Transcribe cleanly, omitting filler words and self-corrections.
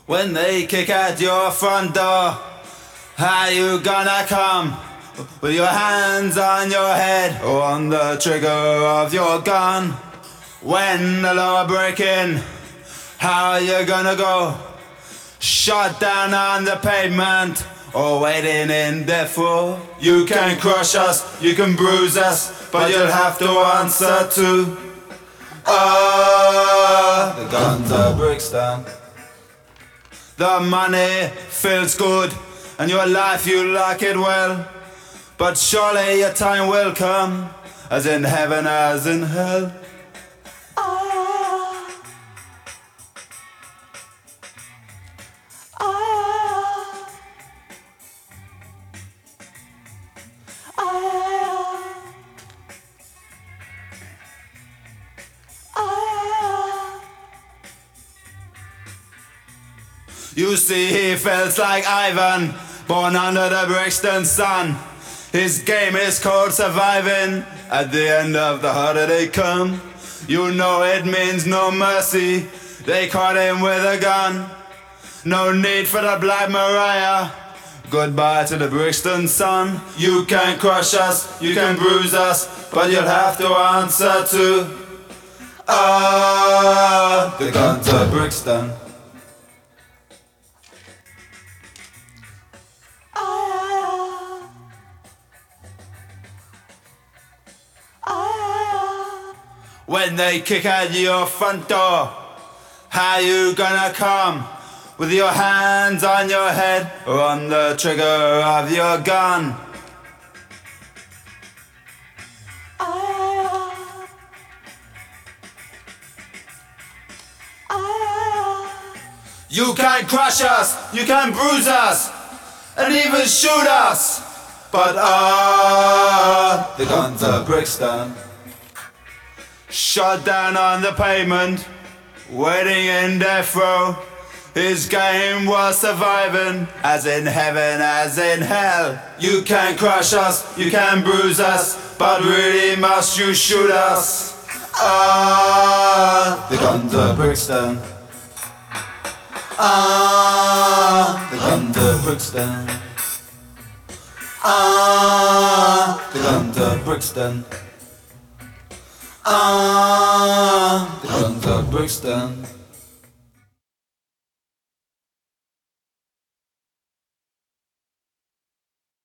When they kick at your front door, how you gonna come? With your hands on your head or on the trigger of your gun? When the law break in, how you gonna go? Shot down on the pavement or waiting in death row? You can crush us, you can bruise us, but you'll have to answer to the guns of Brixton. The money feels good and your life you like it well, but surely your time will come, as in heaven as in hell. You see, he felt like Ivan, born under the Brixton sun. His game is called surviving. At the end of the holiday come, you know it means no mercy. They caught him with a gun. No need for the Black Mariah. Goodbye to the Brixton sun. You can crush us, you can bruise us, but you'll have to answer to the guns of Brixton. When they kick at your front door, how you gonna come? With your hands on your head or on the trigger of your gun? You can crush us, you can bruise us, and even shoot us, but the guns of Brixton. Shot down on the pavement, waiting in death row. His game was surviving, as in heaven, as in hell. You can crush us, you can bruise us, but really must you shoot us? The guns of Brixton. The guns of Brixton. The guns of Brixton. The guns of Brixton.